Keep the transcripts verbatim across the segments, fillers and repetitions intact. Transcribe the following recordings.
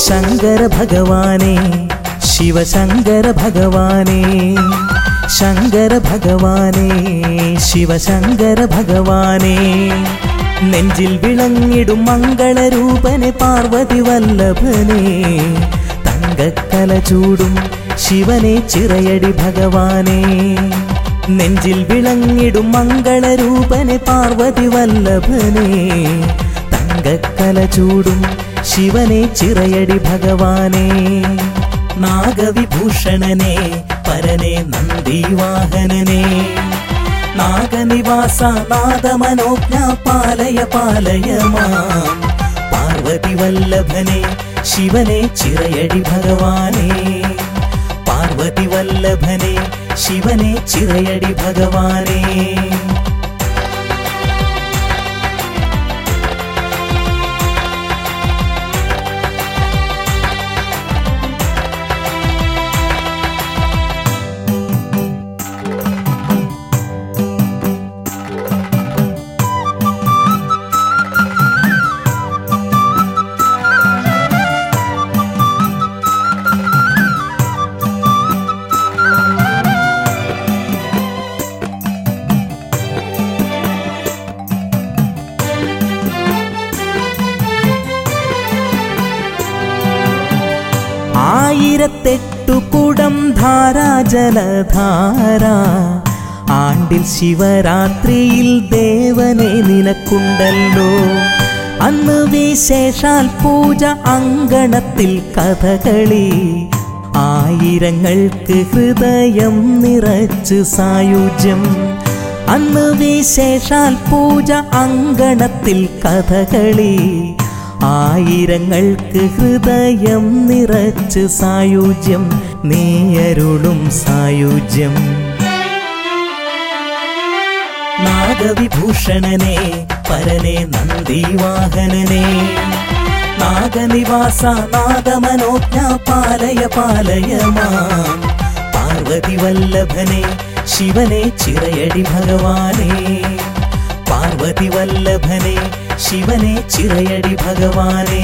ശങ്കര ഭഗവാനേ ശിവശങ്കര ഭഗവാനേ ശങ്കര ഭഗവാനേ ശിവശങ്കര ഭഗവാനേ നെഞ്ചിൽ വിളങ്ങിടും മംഗളരൂപനെ പാർവതി വല്ലഭനെ തങ്കക്കല ചൂടും ശിവനെ ചിറയടി ഭഗവാനേ നെഞ്ചിൽ വിളങ്ങിടും മംഗളരൂപനെ പാർവതി വല്ലഭനെ തങ്കക്കല ചൂടും ശിവനെ ചിറയടി ഭഗവാനേ നാഗവിഭൂഷണനെ പരനെ നന്ദിവാഹനനെ നാഗനിവാസ നാദമനോജ്ഞ പാലയ പാലയ മാം പാർവതി വല്ലഭനെ ശിവനെ ചിറയടി ഭഗവാനേ പാർവതി വല്ലഭനെ ശിവനെ ചിറയടി ഭഗവാനേ ആയിരത്തെട്ടു കുടം ധാരാജലധാര ആണ്ടിൽ ശിവരാത്രിയിൽ ദേവനെ നിനക്കുണ്ടല്ലോ അന്ന് വിശേഷാൽ പൂജ അങ്കണത്തിൽ കഥകളി ആയിരങ്ങൾക്ക് ഹൃദയം നിറച്ച് സായുജ്യം അന്ന് വിശേഷാൽ പൂജ അങ്കണത്തിൽ കഥകളി ആയിരങ്ങൾക്ക് ഹൃദയം നിറച്ച് സായുജ്യം നീയരുളും സായുജ്യം നാഗവിഭൂഷണനെ പരനെ നന്ദിവാഹനനെ നാഗനിവാസ നാദമനോജ്ഞ പാലയ പാലയ മാം പാർവതി വല്ലഭനെ ശിവനെ ചിറയടി ഭഗവാനേ പാർവതി വല്ലഭനെ ശിവനെ ചിറയടി ഭഗവാനേ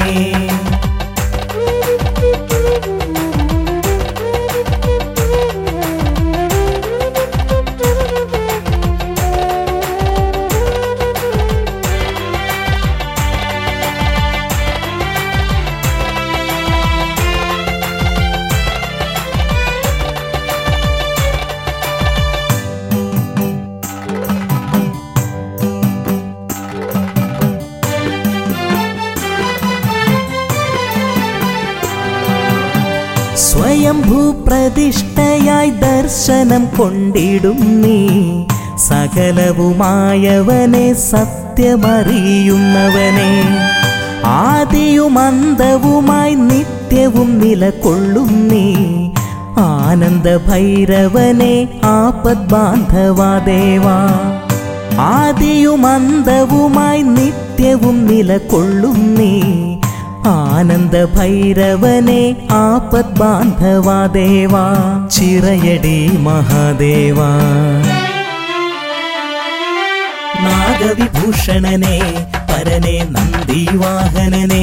സ്വയംഭൂപ്രതിഷ്ഠയായി ദർശനം കൊണ്ടിടും നീ സകലവുമായവനെ സത്യമറിയുന്നവനെ ആദിയും അന്തവുമായി നിത്യവും നിലകൊള്ളും നീ ആനന്ദ ഭൈരവനെ ആപദ്ബാന്ധവാ ദേവാ ആദിയും അന്തവുമായി നിത്യവും നിലകൊള്ളും നീ ആനന്ദ ഭൈരവനെ ആപദ്ബാന്ധവാ ദേവാ ചിറയടി മഹാദേവാ നാഗവിഭൂഷണനെ പരനെ നന്ദിവാഹനനെ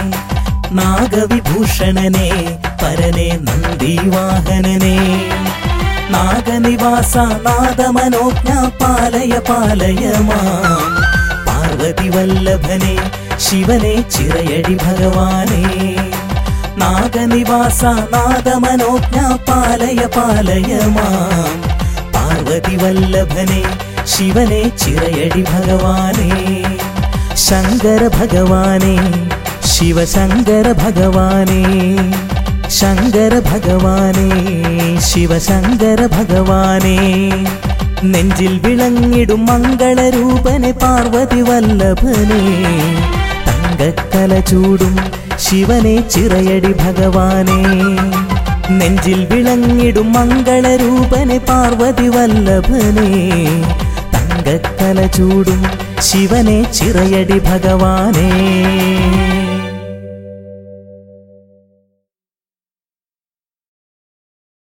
നാഗവിഭൂഷണനെ പരനെ നന്ദിവാഹനനെ നാഗനിവാസ നാദമനോജ്ഞ പാലയ പാലയ മാം പാർവതി വല്ലഭനെ ശിവനെ ചിറയടി ഭഗവാനേ നാഗനിവാസ നാദമനോജ്ഞ പാലയ പാലയ മാം പാർവതി വല്ലഭനെ ശിവനെ ചിറയടി ഭഗവാനേ ശങ്കര ഭഗവാനേ ശിവശങ്കര ഭഗവാനേ ശങ്കര ഭഗവാനേ ശിവശങ്കര ഭഗവാനേ നെഞ്ചിൽ വിളങ്ങിടും മംഗളരൂപനെ പാർവതി വല്ലഭനെ തങ്കക്കല ചൂടും ശിവനെ ചിറയടി ഭഗവാനേ നെഞ്ചിൽ വിളങ്ങിടും മംഗളരൂപനെ പാർവതി വല്ലഭനെ തങ്കക്കല ചൂടും ശിവനെ ചിറയടി ഭഗവാനേ